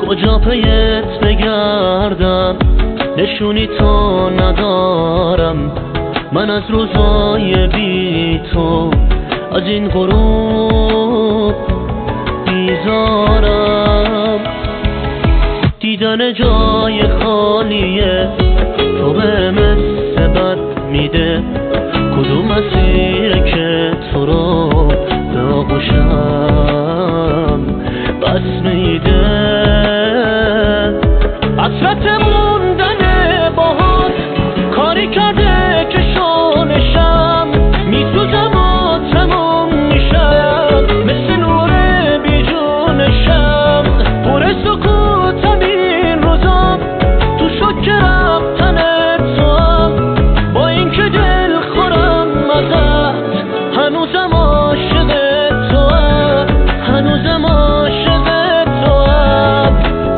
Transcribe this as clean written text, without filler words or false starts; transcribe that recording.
کجا پیت بگردم، نشونی تو ندارم. من از روزای بی تو از این غروب بیزارم. دیدن جای خالیه تو به مثل بد میده. کدوم مسیره که تو رو به آغوشم بس